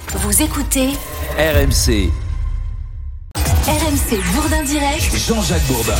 Vous écoutez RMC. RMC Bourdin Direct. Jean-Jacques Bourdin.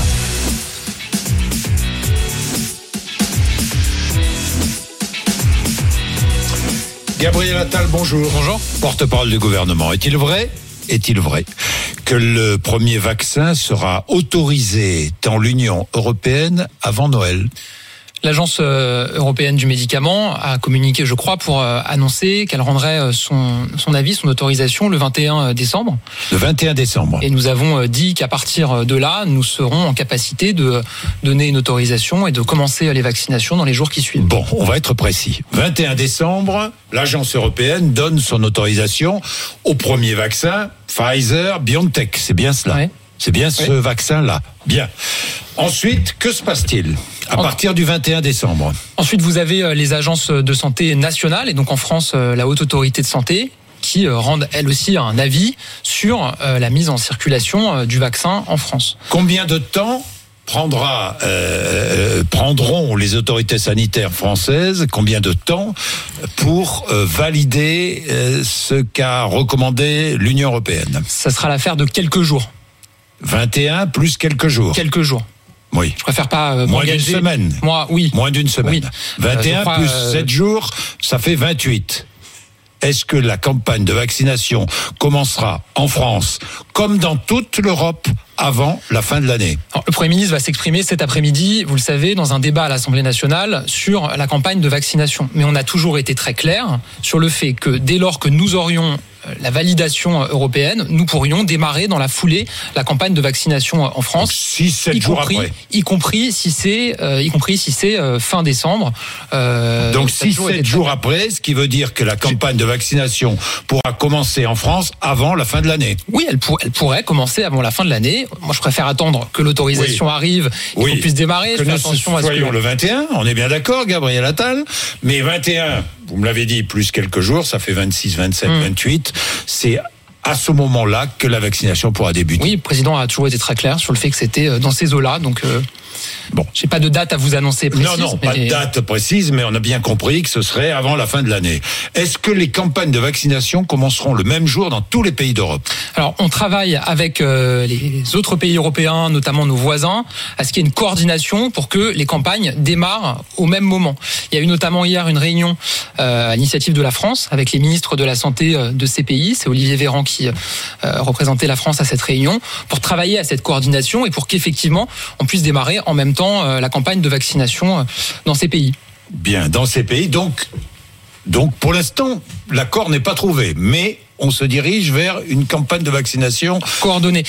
Gabriel Attal, bonjour. Bonjour. Porte-parole du gouvernement. Est-il vrai que le premier vaccin sera autorisé dans l'Union européenne avant Noël ? L'Agence européenne du médicament a communiqué, je crois, pour annoncer qu'elle rendrait son avis, son autorisation le 21 décembre. Le 21 décembre. Et nous avons dit qu'à partir de là, nous serons en capacité de donner une autorisation et de commencer les vaccinations dans les jours qui suivent. Bon, on va être précis. 21 décembre, l'Agence européenne donne son autorisation au premier vaccin, Pfizer-BioNTech. C'est bien cela ? Ouais. C'est bien ce vaccin-là. Bien. Ensuite, que se passe-t-il à partir du 21 décembre ? Ensuite, vous avez les agences de santé nationales et donc en France, la Haute Autorité de Santé qui rendent elles aussi un avis sur la mise en circulation du vaccin en France. Combien de temps prendront les autorités sanitaires françaises, combien de temps pour valider ce qu'a recommandé l'Union européenne ? Ça sera l'affaire de quelques jours. 21 plus quelques jours. Quelques jours. Oui. Je préfère pas moins m'engager. d'une semaine. Oui. Moins d'une semaine. Oui. 21 plus 7 jours, ça fait 28. Est-ce que la campagne de vaccination commencera en France, comme dans toute l'Europe, avant la fin de l'année ? Alors, le Premier ministre va s'exprimer cet après-midi, vous le savez, dans un débat à l'Assemblée nationale sur la campagne de vaccination. Mais on a toujours été très clair sur le fait que dès lors que nous aurions la validation européenne, nous pourrions démarrer dans la foulée la campagne de vaccination en France. 6-7 jours après. Y compris si c'est fin décembre. Donc 6-7 jours après, ce qui veut dire que la campagne de vaccination pourra commencer en France avant la fin de l'année. Oui, elle pourrait commencer avant la fin de l'année. Moi, je préfère attendre que l'autorisation arrive et qu'on puisse démarrer. Que nous soyons le 21, on est bien d'accord, Gabriel Attal. Mais 21, vous me l'avez dit, plus quelques jours, ça fait 26, 27, 28. C'est à ce moment-là que la vaccination pourra débuter. Oui, le président a toujours été très clair sur le fait que c'était dans ces eaux-là. Donc, bon, j'ai pas de date à vous annoncer précise. Non, pas de date précise, mais on a bien compris que ce serait avant la fin de l'année. Est-ce que les campagnes de vaccination commenceront le même jour dans tous les pays d'Europe ? Alors, on travaille avec les autres pays européens, notamment nos voisins, à ce qu'il y ait une coordination pour que les campagnes démarrent au même moment. Il y a eu notamment hier une réunion à l'initiative de la France avec les ministres de la Santé de ces pays. C'est Olivier Véran qui représentait la France à cette réunion pour travailler à cette coordination et pour qu'effectivement on puisse démarrer en même temps la campagne de vaccination dans ces pays. Bien, dans ces pays. Donc pour l'instant, l'accord n'est pas trouvé, mais on se dirige vers une campagne de vaccination coordonnée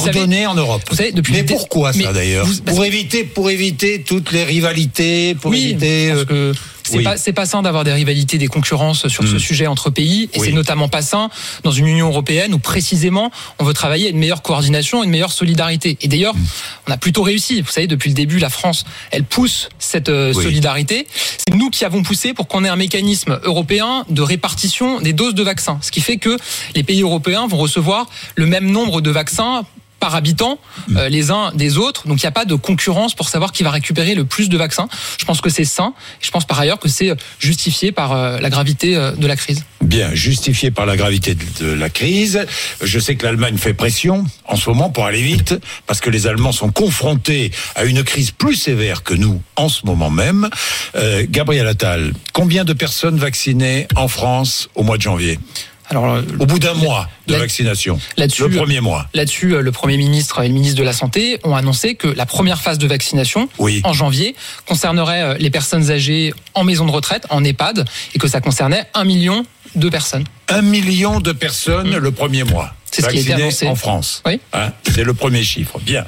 en Europe. Vous savez, mais pourquoi ça d'ailleurs ? Pour éviter toutes les rivalités, parce que c'est pas sain d'avoir des rivalités, des concurrences sur ce sujet entre pays, et c'est notamment pas sain dans une Union européenne où précisément on veut travailler à une meilleure coordination, une meilleure solidarité. Et d'ailleurs, on a plutôt réussi. Vous savez, depuis le début, la France, elle pousse cette solidarité. C'est nous qui avons poussé pour qu'on ait un mécanisme européen de répartition des doses de vaccins, ce qui fait que les pays européens vont recevoir le même nombre de vaccins par habitant les uns des autres. Donc il n'y a pas de concurrence pour savoir qui va récupérer le plus de vaccins. Je pense que c'est sain. Je pense par ailleurs que c'est justifié par la gravité de la crise. Bien, justifié par la gravité de la crise. Je sais que l'Allemagne fait pression en ce moment pour aller vite, parce que les Allemands sont confrontés à une crise plus sévère que nous en ce moment même. Gabriel Attal, combien de personnes vaccinées en France au mois de janvier ? Alors, au bout d'un mois de vaccination, le premier mois. Là-dessus, le Premier ministre et le ministre de la Santé ont annoncé que la première phase de vaccination, en janvier, concernerait les personnes âgées en maison de retraite, en EHPAD, et que ça concernait 1 million de personnes. 1 million de personnes le premier mois. C'est ce qui a été annoncé en France. Oui. C'est le premier chiffre. Bien.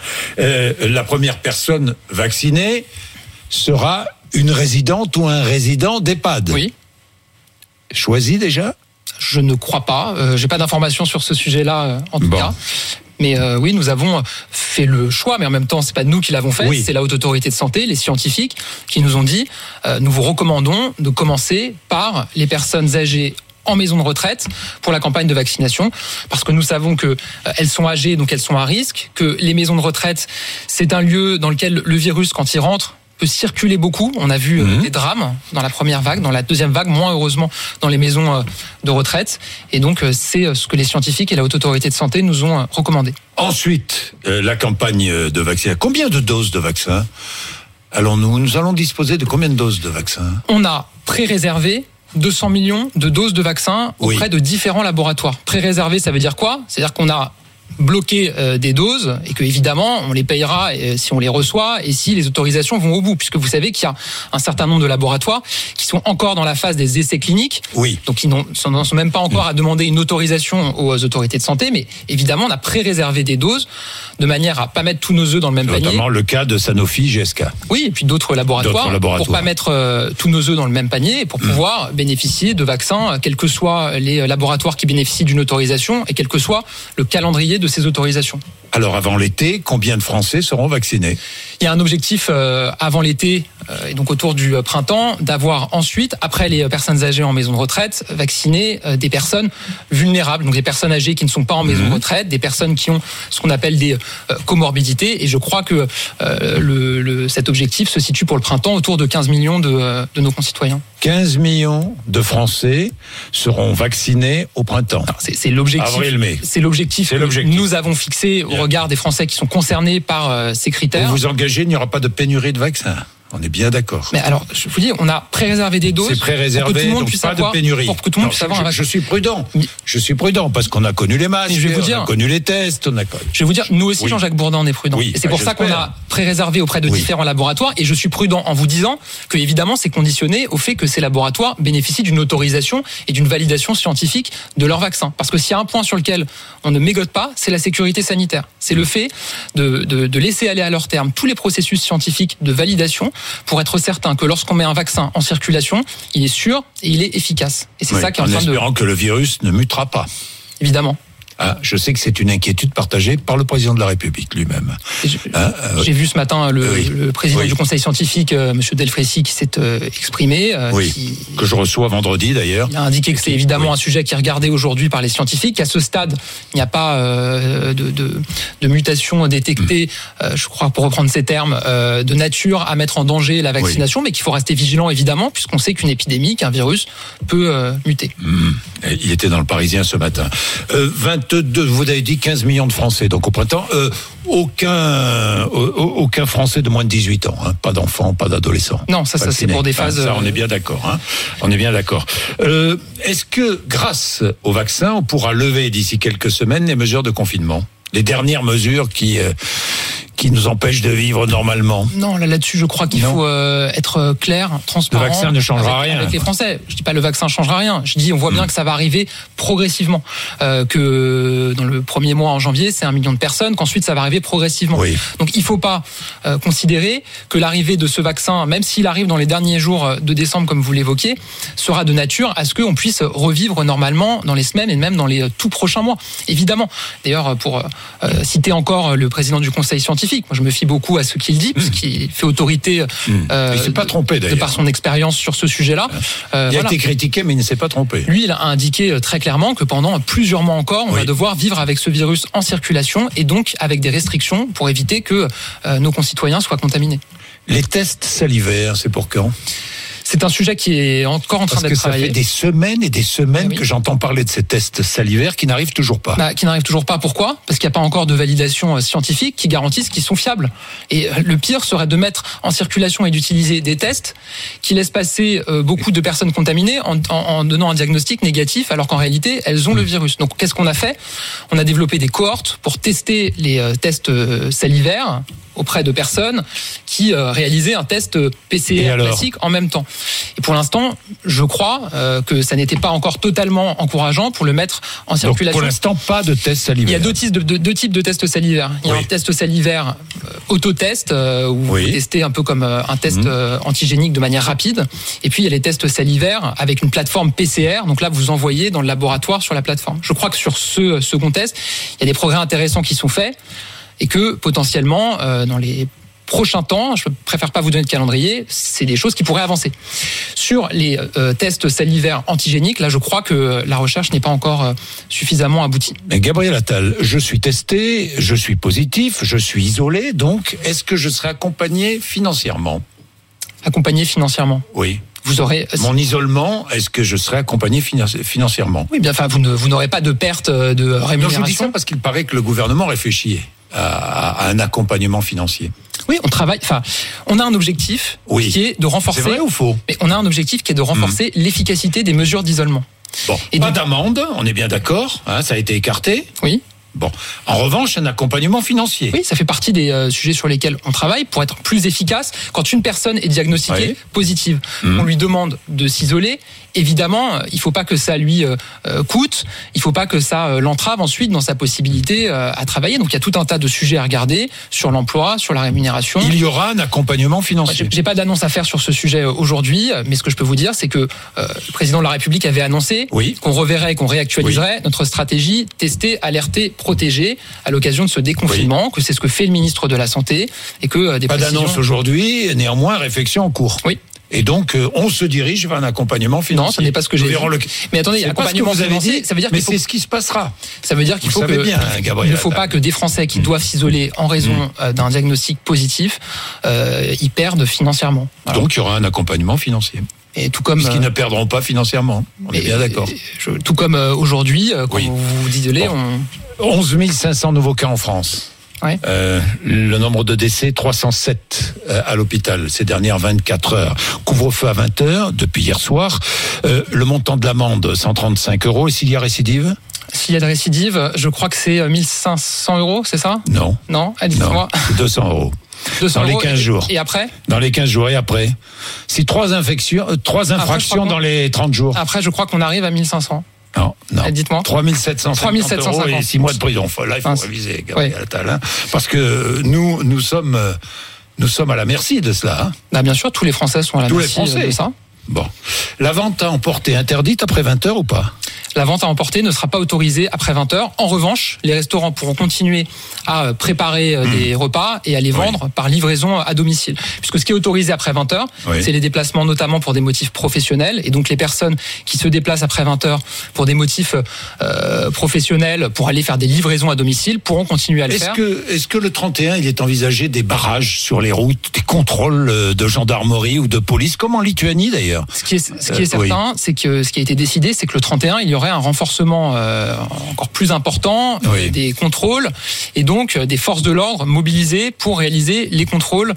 La première personne vaccinée sera une résidente ou un résident d'EHPAD. Oui. Choisi déjà ? Je ne crois pas. J'ai pas d'informations sur ce sujet-là, en tout cas. Mais oui, nous avons fait le choix, mais en même temps, c'est pas nous qui l'avons fait. C'est la Haute Autorité de Santé, les scientifiques, qui nous ont dit nous vous recommandons de commencer par les personnes âgées en maison de retraite pour la campagne de vaccination, parce que nous savons que elles sont âgées, donc elles sont à risque, que les maisons de retraite, c'est un lieu dans lequel le virus, quand il rentre, peut circuler beaucoup. On a vu des drames dans la première vague, dans la deuxième vague, moins heureusement dans les maisons de retraite. Et donc, c'est ce que les scientifiques et la Haute Autorité de Santé nous ont recommandé. Ensuite, la campagne de vaccination. Combien de doses de vaccins nous allons disposer de combien de doses de vaccins? On a pré-réservé 200 millions de doses de vaccins auprès de différents laboratoires. Pré-réservé, ça veut dire quoi? C'est-à-dire qu'on a bloquer des doses et que évidemment on les payera si on les reçoit et si les autorisations vont au bout, puisque vous savez qu'il y a un certain nombre de laboratoires qui sont encore dans la phase des essais cliniques, donc ils n'en sont même pas encore à demander une autorisation aux autorités de santé, mais évidemment on a pré-réservé des doses de manière à pas mettre tous nos œufs dans le même panier. Notamment le cas de Sanofi, GSK. Oui, et puis d'autres laboratoires pour pas mettre tous nos œufs dans le même panier et pour pouvoir bénéficier de vaccins, quels que soient les laboratoires qui bénéficient d'une autorisation et quel que soit le calendrier de ces autorisations. Alors avant l'été, combien de Français seront vaccinés? Il y a un objectif avant l'été et donc autour du printemps d'avoir ensuite, après les personnes âgées en maison de retraite, vacciner des personnes vulnérables, donc des personnes âgées qui ne sont pas en maison de retraite, des personnes qui ont ce qu'on appelle des comorbidités. Et je crois que cet objectif se situe pour le printemps autour de 15 millions de nos concitoyens. 15 millions de Français seront vaccinés au printemps. C'est l'objectif. Avril-mai. C'est l'objectif que nous avons fixé au regard des Français qui sont concernés par ces critères. Vous vous engagez, il n'y aura pas de pénurie de vaccins. On est bien d'accord. Mais alors, je vous dis, on a pré-réservé des doses. C'est pré-réservé, pour que tout le monde donc puisse pas avoir, de pénurie. Pour que tout le monde puisse avoir un vaccin. Je suis prudent. Je suis prudent parce qu'on a connu les masques, on a connu les tests, Je vais vous dire, nous aussi, Jean-Jacques Bourdin, on est prudent. Oui, et c'est pour ça qu'on a pré-réservé auprès de différents laboratoires. Et je suis prudent en vous disant que, évidemment, c'est conditionné au fait que ces laboratoires bénéficient d'une autorisation et d'une validation scientifique de leur vaccin. Parce que s'il y a un point sur lequel on ne mégote pas, c'est la sécurité sanitaire. C'est le fait de laisser aller à leur terme tous les processus scientifiques de validation pour être certain que lorsqu'on met un vaccin en circulation, il est sûr et il est efficace. Et c'est ça qui est en train de... En espérant que le virus ne mutera pas. Évidemment. Je sais que c'est une inquiétude partagée par le président de la République lui-même. J'ai vu ce matin le président du Conseil scientifique, M. Delfrécy, qui s'est exprimé. Que je reçois vendredi d'ailleurs. Il a indiqué que c'est évidemment un sujet qui est regardé aujourd'hui par les scientifiques. À ce stade, il n'y a pas de mutation détectée, je crois, pour reprendre ces termes, de nature à mettre en danger la vaccination, mais qu'il faut rester vigilant évidemment, puisqu'on sait qu'une épidémie, qu'un virus peut muter. Il était dans le Parisien ce matin. 22, vous avez dit 15 millions de Français, donc au printemps, aucun Français de moins de 18 ans, hein, pas d'enfants, pas d'adolescents. Non, ça c'est pour des phases... Ça, on est bien d'accord. Hein, on est bien d'accord. Est-ce que grâce au vaccin, on pourra lever d'ici quelques semaines les mesures de confinement, les dernières mesures qui nous empêchent de vivre normalement? Non, là-dessus, je crois qu'il faut être clair, transparent. Le vaccin ne changera rien. Avec les Français. Je dis pas le vaccin changera rien. Je dis, on voit bien que ça va arriver progressivement. Que dans le premier mois en janvier, c'est 1 million de personnes, qu'ensuite ça va arriver progressivement. Donc il faut pas considérer que l'arrivée de ce vaccin, même s'il arrive dans les derniers jours de décembre, comme vous l'évoquiez, sera de nature à ce qu'on puisse revivre normalement dans les semaines et même dans les tout prochains mois. Évidemment. D'ailleurs, pour citer encore le président du Conseil scientifique, moi, je me fie beaucoup à ce qu'il dit, parce qu'il fait autorité. Il ne s'est pas trompé, d'ailleurs. De par son expérience sur ce sujet-là. Il a été critiqué, mais il ne s'est pas trompé. Lui, il a indiqué très clairement que pendant plusieurs mois encore, on va devoir vivre avec ce virus en circulation et donc avec des restrictions pour éviter que nos concitoyens soient contaminés. Les tests salivaires, c'est pour quand ? C'est un sujet qui est encore en train d'être travaillé. Parce que ça fait des semaines et des semaines que j'entends parler de ces tests salivaires qui n'arrivent toujours pas. Qui n'arrivent toujours pas, pourquoi ? Parce qu'il n'y a pas encore de validation scientifique qui garantissent qu'ils sont fiables. Et le pire serait de mettre en circulation et d'utiliser des tests qui laissent passer beaucoup de personnes contaminées en donnant un diagnostic négatif, alors qu'en réalité, elles ont le virus. Donc qu'est-ce qu'on a fait ? On a développé des cohortes pour tester les tests salivaires auprès de personnes qui réalisaient un test PCR classique en même temps. Et pour l'instant, je crois que ça n'était pas encore totalement encourageant pour le mettre en circulation. Donc pour l'instant, pas de test salivaire. Il y a deux types de tests salivaires. Il y a un test salivaire autotest, où vous testez un peu comme un test antigénique de manière rapide. Et puis il y a les tests salivaires avec une plateforme PCR. Donc là, vous envoyez dans le laboratoire sur la plateforme. Je crois que sur ce second test, il y a des progrès intéressants qui sont faits. Et que potentiellement, dans les prochains temps, je préfère pas vous donner de calendrier, c'est des choses qui pourraient avancer. Sur les tests salivaires antigéniques, là je crois que la recherche n'est pas encore suffisamment aboutie. Mais Gabriel Attal, je suis testé, je suis positif, je suis isolé, donc est-ce que je serai accompagné financièrement ? Accompagné financièrement. Oui. Vous aurez mon isolement, est-ce que je serai accompagné financièrement? Oui, bien, enfin, vous n'aurez pas de perte de rémunération. Non, je vous dis ça parce qu'il paraît que le gouvernement réfléchit à un accompagnement financier. Oui, on a un objectif qui est de renforcer. C'est vrai ou faux? Mais on a un objectif qui est de renforcer l'efficacité des mesures d'isolement. Bon, pas d'amende, on est bien d'accord, ça a été écarté. Oui. Bon, en revanche, un accompagnement financier. Oui, ça fait partie des sujets sur lesquels on travaille pour être plus efficace. Quand une personne est diagnostiquée positive, on lui demande de s'isoler. Évidemment, il faut pas que ça lui coûte, il faut pas que ça l'entrave ensuite dans sa possibilité à travailler. Donc il y a tout un tas de sujets à regarder sur l'emploi, sur la rémunération. Il y aura un accompagnement financier. J'ai pas d'annonce à faire sur ce sujet aujourd'hui, mais ce que je peux vous dire, c'est que le président de la République avait annoncé qu'on reverrait et qu'on réactualiserait notre stratégie tester, alerter, protéger à l'occasion de ce déconfinement, que c'est ce que fait le ministre de la Santé et que des pas d'annonce aujourd'hui, néanmoins réflexion en cours. Oui. Et donc, on se dirige vers un accompagnement financier. Non, ce n'est pas ce que j'ai dit. Mais attendez, accompagnement financier, ça veut dire mais c'est ce qui se passera. Ça veut dire qu'il faut que il ne faut pas que des Français qui doivent s'isoler en raison d'un diagnostic positif y perdent financièrement. Voilà. Donc, il y aura un accompagnement financier. Et tout comme puisqu'ils ne perdront pas financièrement. On est bien d'accord. Tout comme aujourd'hui, quand vous vous isolez, 11 500 nouveaux cas en France. Ouais. Le nombre de décès, 307 à l'hôpital ces dernières 24 heures. Couvre-feu à 20 heures depuis hier soir. Le montant de l'amende, 135 €. Et s'il y a récidive? S'il y a de récidive, je crois que c'est 1 500 €, c'est ça? Non. Non, dites-moi. C'est 200 €. 200 dans les 15 jours. Et après? Dans les 15 jours et après. C'est 3 infractions dans les 30 jours. Après, je crois qu'on arrive à 1500. Non. Dites-moi. 3 750 € et 6 mois de prison. Là, il faut réviser, Gabriel Attal. Parce que nous sommes à la merci de cela. Bien sûr, tous les Français sont à la merci de ça. Bon. La vente à emporter interdite après 20 heures ou pas? La vente à emporter ne sera pas autorisée après 20 heures. En revanche, les restaurants pourront continuer à préparer des repas et à les vendre par livraison à domicile. Puisque ce qui est autorisé après 20 heures, c'est les déplacements notamment pour des motifs professionnels. Et donc les personnes qui se déplacent après 20 heures pour des motifs professionnels, pour aller faire des livraisons à domicile, pourront continuer à le faire. Est-ce que le 31, il est envisagé des barrages sur les routes, des contrôles de gendarmerie ou de police, comme en Lituanie d'ailleurs? Ce qui est certain, c'est que ce qui a été décidé, c'est que le 31, il y aurait un renforcement encore plus important des contrôles et donc des forces de l'ordre mobilisées pour réaliser les contrôles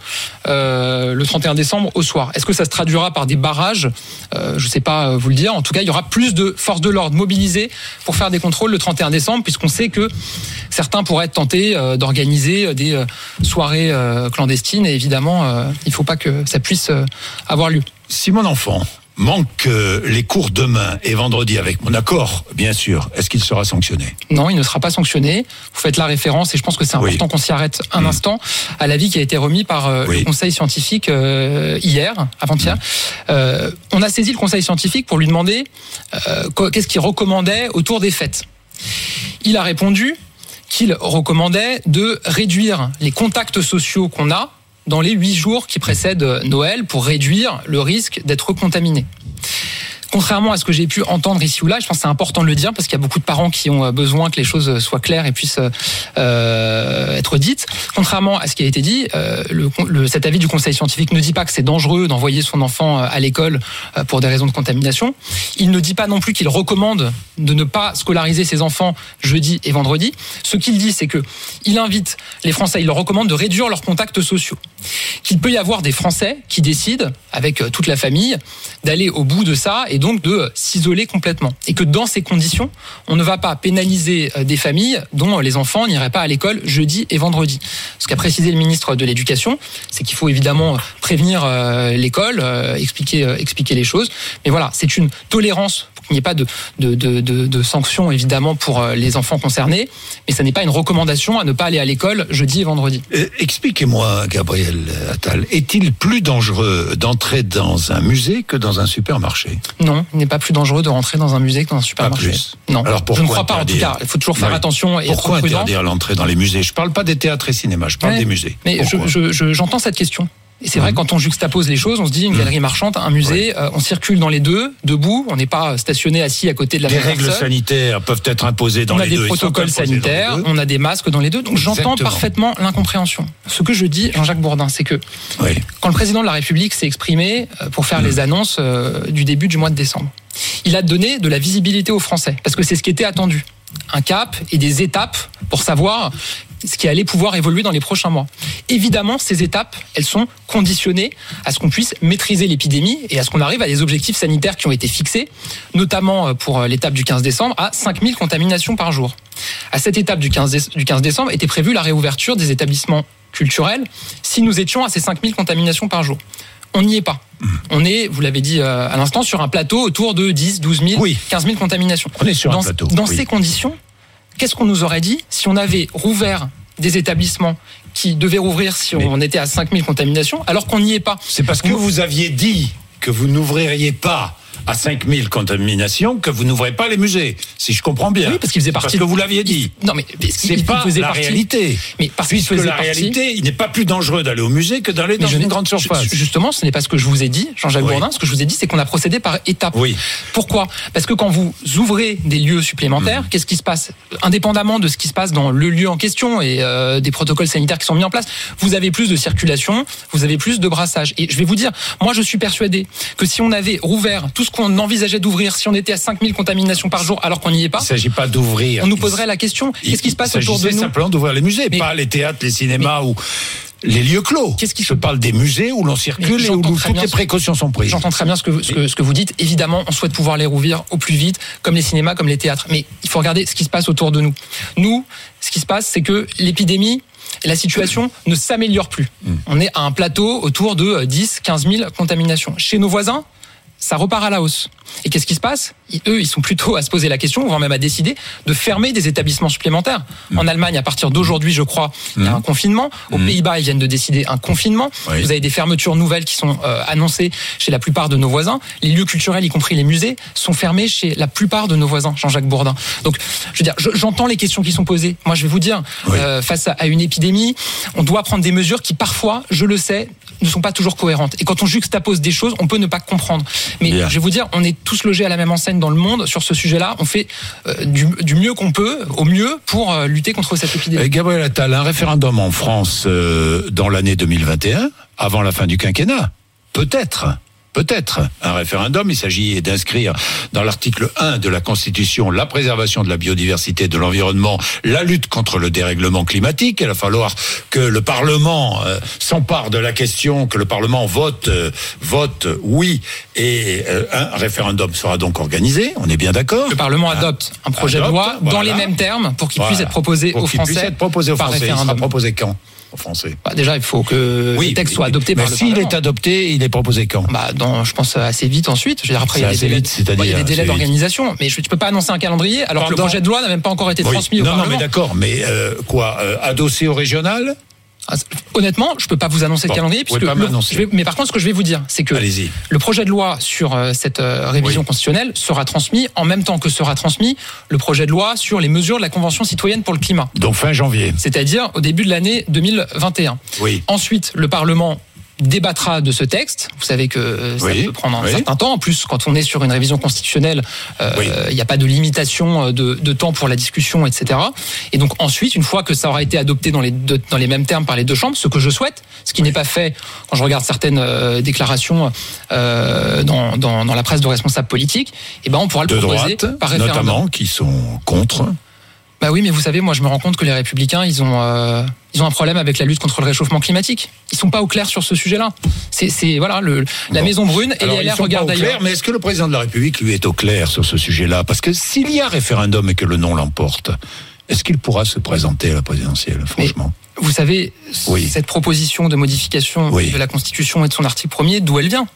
le 31 décembre au soir. Est-ce que ça se traduira par des barrages? Je ne sais pas vous le dire. En tout cas, il y aura plus de forces de l'ordre mobilisées pour faire des contrôles le 31 décembre, puisqu'on sait que certains pourraient être tentés d'organiser des soirées clandestines. Et évidemment, il ne faut pas que ça puisse avoir lieu. Si mon enfant manque les cours demain et vendredi avec mon accord, bien sûr, est-ce qu'il sera sanctionné? Non, il ne sera pas sanctionné. Vous faites la référence, et je pense que c'est important qu'on s'y arrête un instant, à l'avis qui a été remis par le Conseil scientifique avant-hier. On a saisi le Conseil scientifique pour lui demander qu'est-ce qu'il recommandait autour des fêtes. Il a répondu qu'il recommandait de réduire les contacts sociaux qu'on a dans les 8 jours qui précèdent Noël pour réduire le risque d'être contaminé. Contrairement à ce que j'ai pu entendre ici ou là, je pense que c'est important de le dire parce qu'il y a beaucoup de parents qui ont besoin que les choses soient claires et puissent être dites. Contrairement à ce qui a été dit, cet avis du Conseil scientifique ne dit pas que c'est dangereux d'envoyer son enfant à l'école pour des raisons de contamination. Il ne dit pas non plus qu'il recommande de ne pas scolariser ses enfants jeudi et vendredi. Ce qu'il dit, c'est que il invite les Français, il leur recommande de réduire leurs contacts sociaux. Qu'il peut y avoir des Français qui décident, avec toute la famille, d'aller au bout de ça et donc de s'isoler complètement. Et que dans ces conditions, on ne va pas pénaliser des familles dont les enfants n'iraient pas à l'école jeudi et vendredi. Ce qu'a précisé le ministre de l'Éducation, c'est qu'il faut évidemment prévenir l'école, expliquer les choses. Mais voilà, c'est une tolérance pour qu'il n'y ait pas de sanctions évidemment pour les enfants concernés. Mais ça n'est pas une recommandation à ne pas aller à l'école jeudi et vendredi. Expliquez-moi, Gabriel Attal, est-il plus dangereux d'entrer dans un musée que dans un supermarché? Non, il n'est pas plus dangereux de rentrer dans un musée que dans un supermarché. Pas plus. Non, alors pourquoi je ne crois pas interdire? En tout cas. Il faut toujours faire attention et pourquoi être prudent. Interdire l'entrée dans les musées? Je ne parle pas des théâtres et cinémas, je parle des musées. Mais j'entends cette question. Et c'est vrai, quand on juxtapose les choses, on se dit une galerie marchande, un musée, on circule dans les deux, debout, on n'est pas stationné assis à côté de la même personne. Les règles sanitaires peuvent être imposées dans les deux. On a des protocoles sanitaires, on a des masques dans les deux, donc j'entends parfaitement l'incompréhension. Ce que je dis, Jean-Jacques Bourdin, c'est que quand le président de la République s'est exprimé pour faire les annonces du début du mois de décembre, il a donné de la visibilité aux Français, parce que c'est ce qui était attendu. Un cap et des étapes pour savoir ce qui allait pouvoir évoluer dans les prochains mois. Évidemment, ces étapes, elles sont conditionnées à ce qu'on puisse maîtriser l'épidémie et à ce qu'on arrive à des objectifs sanitaires qui ont été fixés, notamment pour l'étape du 15 décembre, à 5000 contaminations par jour. À cette étape du 15 décembre était prévue la réouverture des établissements culturels si nous étions à ces 5000 contaminations par jour. On n'y est pas. On est, vous l'avez dit à l'instant, sur un plateau autour de 10, 12 000, 15 000 contaminations. On est sur un plateau. Dans ces conditions, qu'est-ce qu'on nous aurait dit si on avait rouvert des établissements qui devaient rouvrir si on était à 5 000 contaminations, alors qu'on n'y est pas? C'est parce que vous aviez dit que vous n'ouvririez pas à 5000 contaminations que vous n'ouvrez pas les musées, si je comprends bien. Oui, parce qu'il faisait partie. Parce que vous l'aviez dit. Non, mais c'est pas la réalité. Mais parce puisque la réalité, il n'est pas plus dangereux d'aller au musée que d'aller dans une grande surface. Justement, ce n'est pas ce que je vous ai dit, Jean-Jacques Bourdin. Ce que je vous ai dit, c'est qu'on a procédé par étapes. Oui. Pourquoi? Parce que quand vous ouvrez des lieux supplémentaires, qu'est-ce qui se passe? Indépendamment de ce qui se passe dans le lieu en question et des protocoles sanitaires qui sont mis en place, vous avez plus de circulation, vous avez plus de brassage. Et je vais vous dire, moi, je suis persuadé que si on avait rouvert tout ce qu'on envisageait d'ouvrir, si on était à 5000 contaminations par jour alors qu'on n'y est pas, il ne s'agit pas d'ouvrir. On nous poserait la question, qu'est-ce qui se passe autour de nous? Il s'agissait simplement d'ouvrir les musées, pas les théâtres, les cinémas ou les lieux clos. Je parle des musées où l'on circule et où toutes les précautions sont prises. J'entends très bien ce que vous dites. Évidemment, on souhaite pouvoir les rouvrir au plus vite, comme les cinémas, comme les théâtres. Mais il faut regarder ce qui se passe autour de nous. Nous, ce qui se passe, c'est que l'épidémie, la situation ne s'améliore plus. On est à un plateau autour de 10, 15 000 contaminations. Chez nos voisins, ça repart à la hausse. Et qu'est-ce qui se passe? Eux, ils sont plutôt à se poser la question, voire même à décider de fermer des établissements supplémentaires. En Allemagne, à partir d'aujourd'hui, je crois, il y a un confinement. Aux Pays-Bas, ils viennent de décider un confinement. Vous avez des fermetures nouvelles qui sont annoncées chez la plupart de nos voisins. Les lieux culturels, y compris les musées, sont fermés chez la plupart de nos voisins, Jean-Jacques Bourdin. Donc, je veux dire, j'entends les questions qui sont posées. Moi, je vais vous dire, face à une épidémie, on doit prendre des mesures qui, parfois, je le sais, ne sont pas toujours cohérentes. Et quand on juxtapose des choses, on peut ne pas comprendre. Mais je vais vous dire, on est tous logés à la même enseigne dans le monde sur ce sujet-là. On fait du mieux qu'on peut, au mieux, pour lutter contre cette épidémie. Gabriel Attal, un référendum en France dans l'année 2021, avant la fin du quinquennat, peut-être un référendum. Il s'agit d'inscrire dans l'article 1 de la Constitution la préservation de la biodiversité, de l'environnement, la lutte contre le dérèglement climatique. Il va falloir que le Parlement s'empare de la question, que le Parlement vote oui, et un référendum sera donc organisé. On est bien d'accord. Le Parlement adopte un projet de loi dans les mêmes termes pour qu'il puisse être proposé aux Français. Puisse être proposé aux Français. Il sera proposé quand? Français. Déjà, il faut que le texte soit adopté par le Parlement. S'il est adopté, il est proposé quand? Je pense assez vite ensuite. Je veux dire, après, il y a des délais d'organisation, mais tu peux pas annoncer un calendrier alors que le projet de loi n'a même pas encore été transmis au Parlement. Non, mais d'accord, mais adossé au régional? Honnêtement, je peux pas vous annoncer le calendrier mais par contre, ce que je vais vous dire, c'est que le projet de loi sur cette révision constitutionnelle sera transmis en même temps que sera transmis le projet de loi sur les mesures de la Convention citoyenne pour le climat. Donc fin janvier. C'est-à-dire au début de l'année 2021. Ensuite, le Parlement débattra de ce texte. Vous savez que ça peut prendre un certain temps. En plus, quand on est sur une révision constitutionnelle, il n'y a pas de limitation de temps pour la discussion, etc. Et donc ensuite, une fois que ça aura été adopté dans les mêmes termes par les deux chambres, ce que je souhaite, ce qui n'est pas fait quand je regarde certaines déclarations dans la presse de responsables politiques, on pourra le proposer par référendum. Notamment, qui sont contre. Bah oui, mais vous savez, moi je me rends compte que les Républicains, ils ont un problème avec la lutte contre le réchauffement climatique. Ils sont pas au clair sur ce sujet-là. La Maison Brune et les LR regardent ailleurs. Mais est-ce que le président de la République lui est au clair sur ce sujet-là? Parce que s'il y a référendum et que le non l'emporte, est-ce qu'il pourra se présenter à la présidentielle, franchement? Vous savez, cette proposition de modification de la Constitution et de son article 1er, d'où elle vient?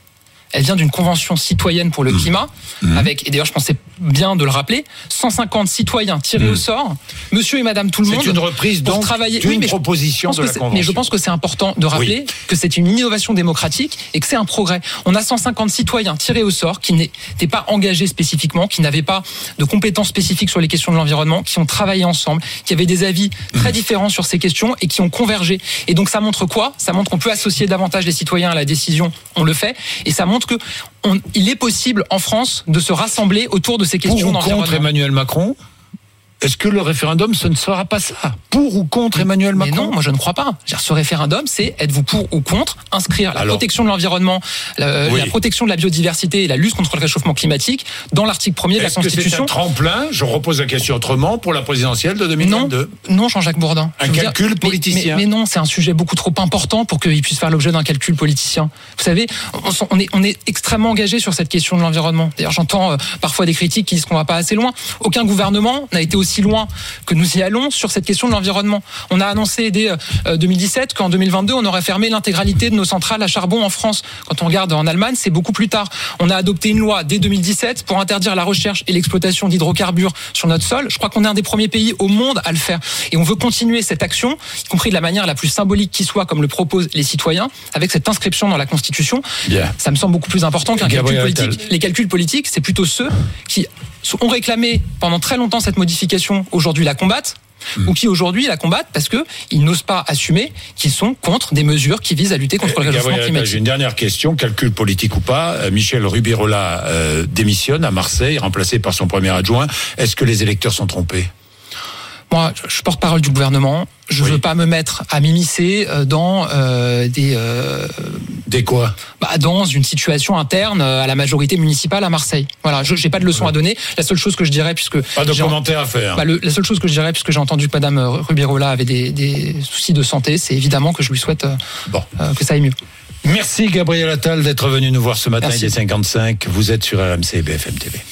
elle vient d'une convention citoyenne pour le climat, avec, et d'ailleurs je pensais bien de le rappeler, 150 citoyens tirés au sort, monsieur et madame tout le monde. C'est une reprise donc d'une proposition de la convention. Mais je pense que c'est important de rappeler que c'est une innovation démocratique et que c'est un progrès. On a 150 citoyens tirés au sort qui n'étaient pas engagés spécifiquement, qui n'avaient pas de compétences spécifiques sur les questions de l'environnement, qui ont travaillé ensemble, qui avaient des avis très différents sur ces questions et qui ont convergé. Et donc ça montre quoi ? Ça montre qu'on peut associer davantage les citoyens à la décision, on le fait, et ça montre qu'il est possible en France de se rassembler autour de ces questions d'environnement. Pour ou contre Emmanuel Macron ? Est-ce que le référendum, ce ne sera pas ça ? Pour ou contre Emmanuel Macron ? Mais non, moi je ne crois pas. Ce référendum, c'est êtes-vous pour ou contre inscrire la protection de l'environnement, la protection de la biodiversité et la lutte contre le réchauffement climatique dans l'article 1er de la Constitution. Est-ce que c'est un tremplin, je repose la question autrement, pour la présidentielle de 2022 ? Non, Jean-Jacques Bourdin. Un calcul politicien. Mais non, c'est un sujet beaucoup trop important pour qu'il puisse faire l'objet d'un calcul politicien. Vous savez, on est extrêmement engagé sur cette question de l'environnement. D'ailleurs, j'entends parfois des critiques qui disent qu'on va pas assez loin. Aucun gouvernement n'a été aussi loin que nous y allons sur cette question de l'environnement. On a annoncé dès 2017 qu'en 2022, on aurait fermé l'intégralité de nos centrales à charbon en France. Quand on regarde en Allemagne, c'est beaucoup plus tard. On a adopté une loi dès 2017 pour interdire la recherche et l'exploitation d'hydrocarbures sur notre sol. Je crois qu'on est un des premiers pays au monde à le faire. Et on veut continuer cette action, y compris de la manière la plus symbolique qui soit, comme le proposent les citoyens, avec cette inscription dans la Constitution. Ça me semble beaucoup plus important qu'un calcul politique. Les calculs politiques, c'est plutôt ceux qui ont réclamé pendant très longtemps cette modification, aujourd'hui la combattent, ou qui aujourd'hui la combattent parce qu'ils n'osent pas assumer qu'ils sont contre des mesures qui visent à lutter contre le réchauffement climatique. J'ai une dernière question, calcul politique ou pas. Michel Rubirola démissionne à Marseille, remplacé par son premier adjoint. Est-ce que les électeurs sont trompés ? Moi, je suis porte-parole du gouvernement. Je veux pas me mettre à m'immiscer dans des quoi ? Dans une situation interne à la majorité municipale à Marseille. Voilà, j'ai pas de leçon à donner. La seule chose que je dirais, puisque pas de commentaire à faire. La seule chose que je dirais, puisque j'ai entendu que Madame Rubirola avait des soucis de santé, c'est évidemment que je lui souhaite que ça aille mieux. Merci Gabriel Attal d'être venu nous voir ce matin. Il est 55. Vous êtes sur RMC et BFM TV.